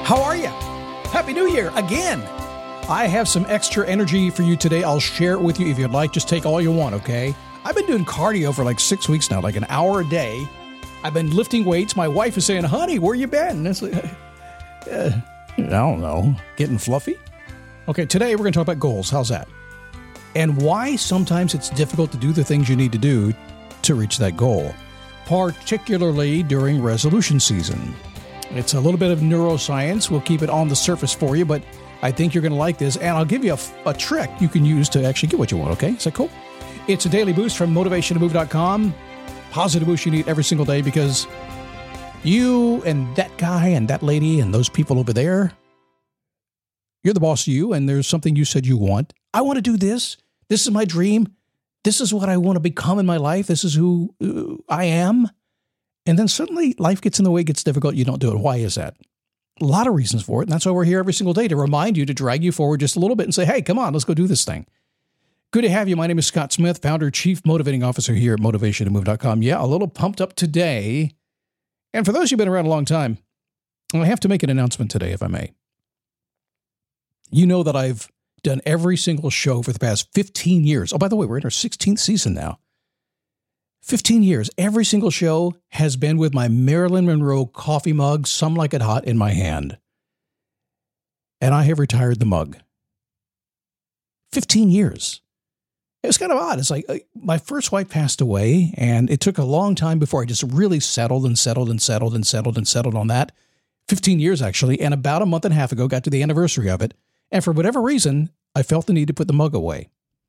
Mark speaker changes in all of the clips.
Speaker 1: How are you? Happy New Year again. I have some extra energy for you today. I'll share it with you if you'd like. Just take all you want, okay? I've been doing cardio for like 6 weeks now, like an hour a day. I've been lifting weights. My wife is saying, honey, where you been? It's like, I don't know. Getting fluffy? Okay, today we're going to talk about goals. How's that? And why sometimes it's difficult to do the things you need to do to reach that goal, particularly during resolution season. It's a little bit of neuroscience. We'll keep it on the surface for you, but I think you're going to like this, and I'll give you a trick you can use to actually get what you want, okay? Is that cool? It's a daily boost from motivationtomove.com. Positive boost you need every single day because you and that guy and that lady and those people over there, you're the boss of you, and there's something you said you want. I want to do this. This is my dream. This is what I want to become in my life. This is who I am. And then suddenly life gets in the way, gets difficult. You don't do it. Why is that? A lot of reasons for it. And that's why we're here every single day, to remind you, to drag you forward just a little bit and say, hey, come on, let's go do this thing. Good to have you. My name is Scott Smith, founder, chief motivating officer here at motivationtomove.com. Yeah, a little pumped up today. And for those who've been around a long time, I have to make an announcement today, if I may. You know that I've done every single show for the past 15 years. Oh, by the way, we're in our 16th season now. 15 years, every single show has been with my Marilyn Monroe coffee mug, Some Like It Hot, in my hand. And I have retired the mug. 15 years. It was kind of odd. It's like my first wife passed away, and it took a long time before I just really settled on that. 15 years, actually. And about a month and a half ago, got to the anniversary of it. And for whatever reason, I felt the need to put the mug away.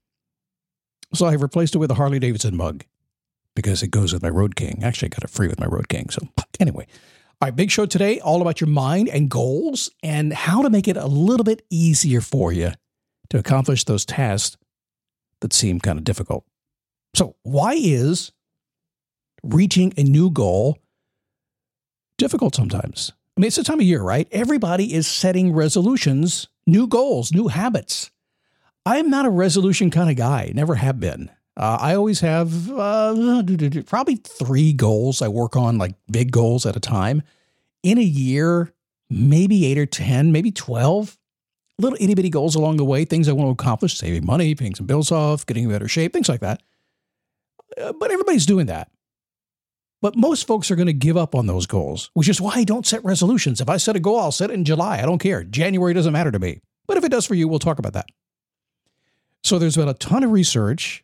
Speaker 1: So I have replaced it with a Harley Davidson mug, because it goes with my Road King. Actually, I got it free with my Road King. So anyway, all right, big show today, all about your mind and goals and how to make it a little bit easier for you to accomplish those tasks that seem kind of difficult. So why is reaching a new goal difficult sometimes? I mean, it's the time of year, right? Everybody is setting resolutions, new goals, new habits. I'm not a resolution kind of guy, never have been. I always have probably 3 goals I work on, like big goals at a time. In a year, maybe 8 or 10, maybe 12. Little itty bitty goals along the way, things I want to accomplish, saving money, paying some bills off, getting in better shape, things like that. But everybody's doing that. But most folks are going to give up on those goals, which is why I don't set resolutions. If I set a goal, I'll set it in July. I don't care. January doesn't matter to me. But if it does for you, we'll talk about that. So there's been a ton of research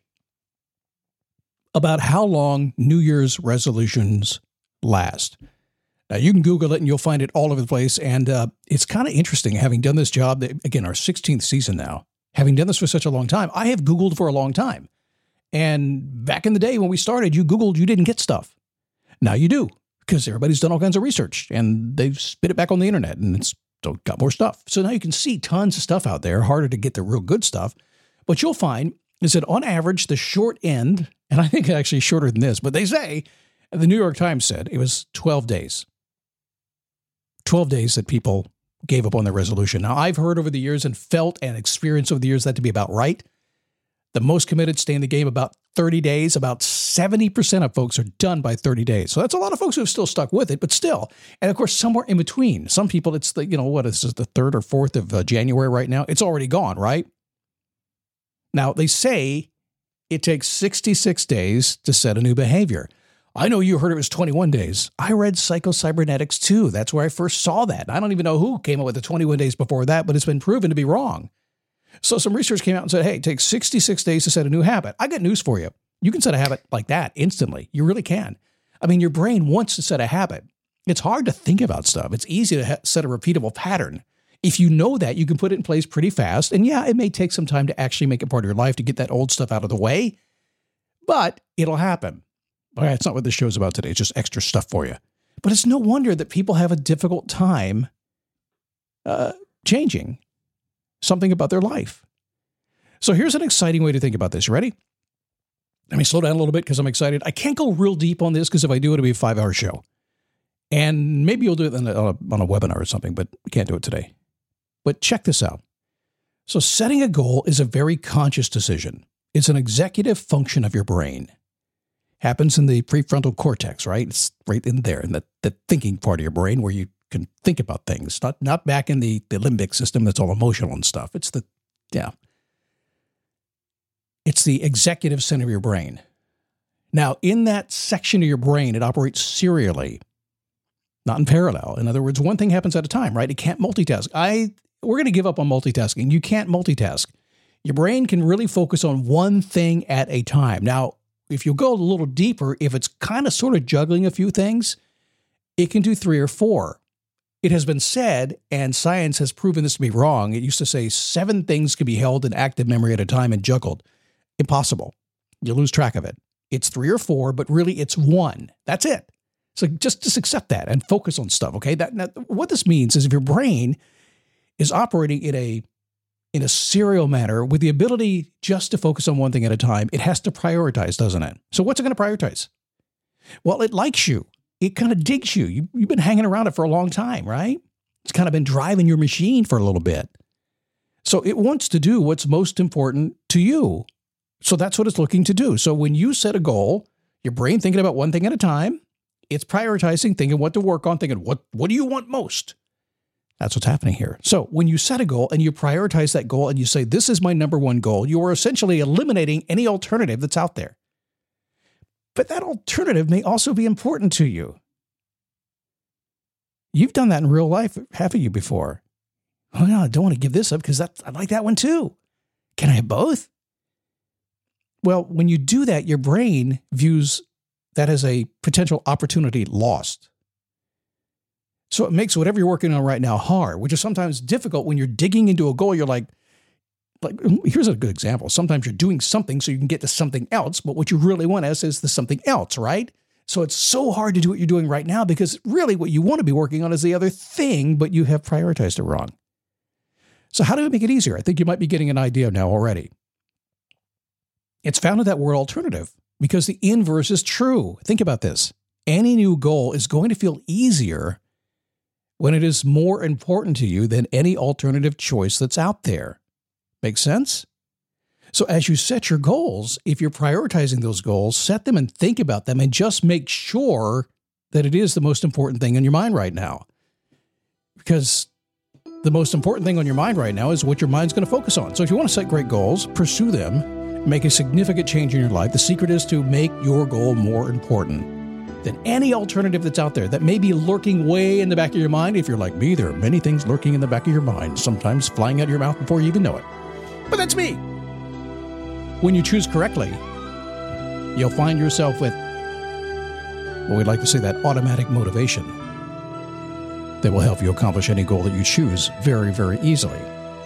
Speaker 1: about how long New Year's resolutions last. Now, you can Google it and you'll find it all over the place. And it's kind of interesting, having done this job, again, our 16th season now, having done this for such a long time. I have Googled for a long time. And back in the day when we started, you Googled, you didn't get stuff. Now you do, because everybody's done all kinds of research and they've spit it back on the internet and it's got more stuff. So now you can see tons of stuff out there, harder to get the real good stuff. But you'll find is that on average, the short end, and I think actually shorter than this, but they say, the New York Times said it was 12 days. 12 days that people gave up on their resolution. Now, I've heard over the years and felt and experienced over the years that to be about right. The most committed stay in the game about 30 days. About 70% of folks are done by 30 days. So that's a lot of folks who have still stuck with it, but still. And of course, somewhere in between. Some people, it's the, this is the 3rd or 4th of January right now. It's already gone, right? Now, they say it takes 66 days to set a new behavior. I know you heard it was 21 days. I read Psycho-Cybernetics too. That's where I first saw that. I don't even know who came up with the 21 days before that, but it's been proven to be wrong. So some research came out and said, hey, it takes 66 days to set a new habit. I got news for you. You can set a habit like that instantly. You really can. I mean, your brain wants to set a habit. It's hard to think about stuff. It's easy to set a repeatable pattern. If you know that, you can put it in place pretty fast. And yeah, it may take some time to actually make it part of your life to get that old stuff out of the way, but it'll happen. All right, it's not what this show's about today. It's just extra stuff for you. But it's no wonder that people have a difficult time changing something about their life. So here's an exciting way to think about this. You ready? Let me slow down a little bit because I'm excited. I can't go real deep on this because if I do, it'll be a 5-hour show. And maybe you'll do it on a webinar or something, but we can't do it today. But check this out. So setting a goal is a very conscious decision. It's an executive function of your brain. Happens in the prefrontal cortex, right? It's right in there, in the thinking part of your brain where you can think about things, not back in the limbic system that's all emotional and stuff. It's the executive center of your brain. Now, in that section of your brain, it operates serially, not in parallel. In other words, one thing happens at a time, right? It can't multitask. We're going to give up on multitasking. You can't multitask. Your brain can really focus on one thing at a time. Now, if you go a little deeper, if it's kind of sort of juggling a few things, it can do 3 or 4. It has been said, and science has proven this to be wrong. It used to say 7 things can be held in active memory at a time and juggled. Impossible. You lose track of it. It's 3 or 4, but really it's 1. That's it. So just accept that and focus on stuff, okay? Now, what this means is if your brain is operating in a serial manner with the ability just to focus on one thing at a time, it has to prioritize, doesn't it? So what's it going to prioritize? Well, it likes you. It kind of digs you. You've been hanging around it for a long time, right? It's kind of been driving your machine for a little bit. So it wants to do what's most important to you. So that's what it's looking to do. So when you set a goal, your brain thinking about one thing at a time, it's prioritizing, thinking what to work on, thinking what do you want most? That's what's happening here. So when you set a goal and you prioritize that goal and you say, this is my number one goal, you are essentially eliminating any alternative that's out there. But that alternative may also be important to you. You've done that in real life, haven't you, before? Oh, no, I don't want to give this up because I like that one too. Can I have both? Well, when you do that, your brain views that as a potential opportunity lost. So it makes whatever you're working on right now hard, which is sometimes difficult when you're digging into a goal. You're like, here's a good example. Sometimes you're doing something so you can get to something else, but what you really want is the something else, right? So it's so hard to do what you're doing right now because really what you want to be working on is the other thing, but you have prioritized it wrong. So how do we make it easier? I think you might be getting an idea now already. It's found in that word alternative because the inverse is true. Think about this. Any new goal is going to feel easier when it is more important to you than any alternative choice that's out there. Make sense? So as you set your goals, if you're prioritizing those goals, set them and think about them and just make sure that it is the most important thing on your mind right now. Because the most important thing on your mind right now is what your mind's going to focus on. So if you want to set great goals, pursue them, make a significant change in your life. The secret is to make your goal more important than any alternative that's out there that may be lurking way in the back of your mind. If you're like me, there are many things lurking in the back of your mind, sometimes flying out of your mouth before you even know it. But that's me. When you choose correctly, you'll find yourself with, well, we'd like to say that automatic motivation that will help you accomplish any goal that you choose very, very easily.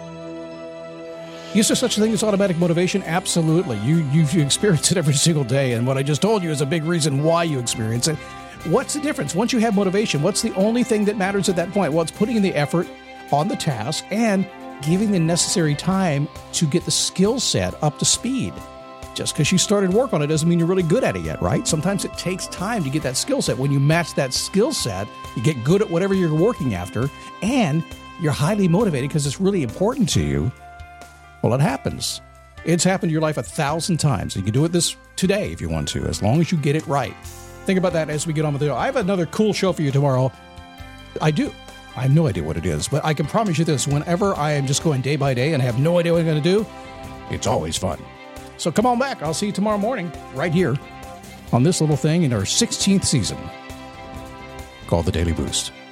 Speaker 1: Is there such a thing as automatic motivation? Absolutely. You experience it every single day, and what I just told you is a big reason why you experience it. What's the difference? Once you have motivation, what's the only thing that matters at that point? Well, it's putting in the effort on the task and giving the necessary time to get the skill set up to speed. Just because you started work on it doesn't mean you're really good at it yet, right? Sometimes it takes time to get that skill set. When you match that skill set, you get good at whatever you're working after, and you're highly motivated because it's really important to you. Well, it happens. It's happened in your life 1,000 times. You can do it this today if you want to, as long as you get it right. Think about that as we get on with the show. I have another cool show for you tomorrow. I do. I have no idea what it is, but I can promise you this. Whenever I am just going day by day and I have no idea what I'm going to do, it's always fun. So come on back. I'll see you tomorrow morning right here on this little thing in our 16th season called The Daily Boost.